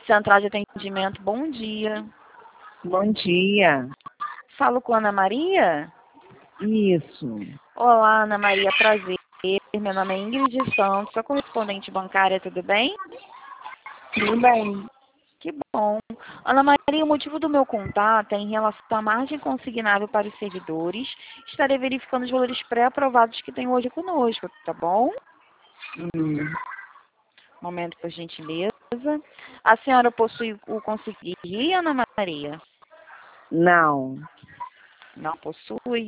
Central de Atendimento, bom dia. Bom dia. Falo com Ana Maria? Isso. Olá, Ana Maria, prazer. Meu nome é Ingrid Santos, sou correspondente bancária, tudo bem? Tudo bem. Que bom. Ana Maria, o motivo do meu contato é em relação à margem consignável para os servidores. Estarei verificando os valores pré-aprovados que tem hoje conosco, tá bom? Momento, por gentileza. A senhora possui o Consigir, Ana Maria? Não. Não possui.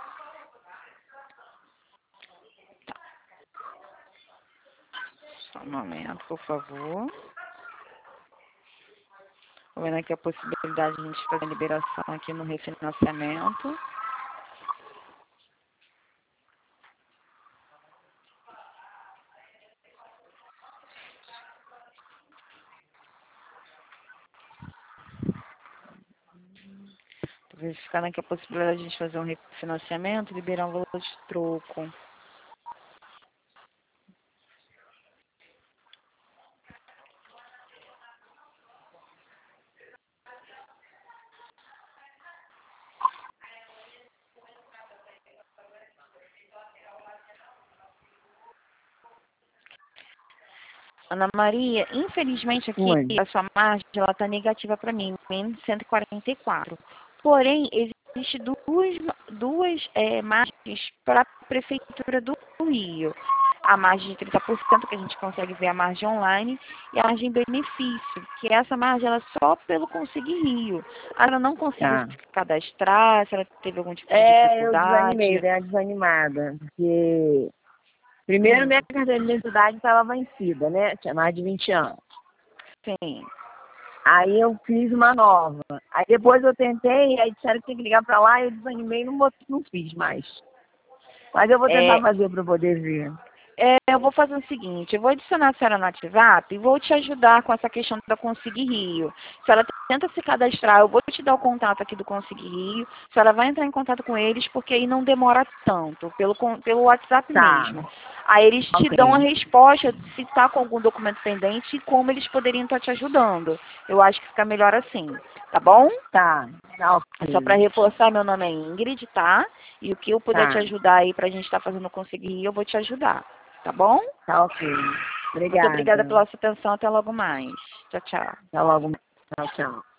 Só um momento, por favor. Estou vendo aqui a possibilidade de a gente fazer a liberação aqui no refinanciamento. Estou verificando aqui a possibilidade de a gente fazer um refinanciamento e liberar um valor de troco. Ana Maria, infelizmente aqui Oi. a sua margem está negativa para mim, menos 144. Porém, existe duas margens para a Prefeitura do Rio. A margem de 30%, que a gente consegue ver a margem online, e a margem benefício, que essa margem ela é só pelo Conseguir Rio. Ela não conseguiu Tá. se cadastrar, se ela teve algum tipo de Eu desanimei, dificuldade. dei uma desanimada. Porque primeiro minha carteira de identidade estava vencida, né? Tinha mais de 20 anos. Sim. Aí eu fiz uma nova. Aí depois eu tentei, aí disseram que tinha que ligar pra lá, eu desanimei e não fiz mais. Mas eu vou tentar fazer para poder ver. Eu vou fazer o seguinte, eu vou adicionar a senhora no WhatsApp e vou te ajudar com essa questão da Conseguir Rio. Se ela tenta se cadastrar, eu vou te dar o contato aqui do Conseguir Rio. Se ela vai entrar em contato com eles, porque aí não demora tanto, pelo WhatsApp Tá. mesmo. Aí eles te Ok. dão a resposta se está com algum documento pendente e como eles poderiam estar te ajudando. Eu acho que fica melhor assim, tá bom? Tá. Tá Só para ok. reforçar, meu nome é Ingrid, tá? E o que eu puder te Tá. ajudar aí pra gente estar fazendo o Conseguir Rio, eu vou te ajudar, tá bom? Tá ok. Muito obrigada Obrigada. pela sua atenção. Até logo mais. Tchau, tchau. Até logo. Tchau, tchau.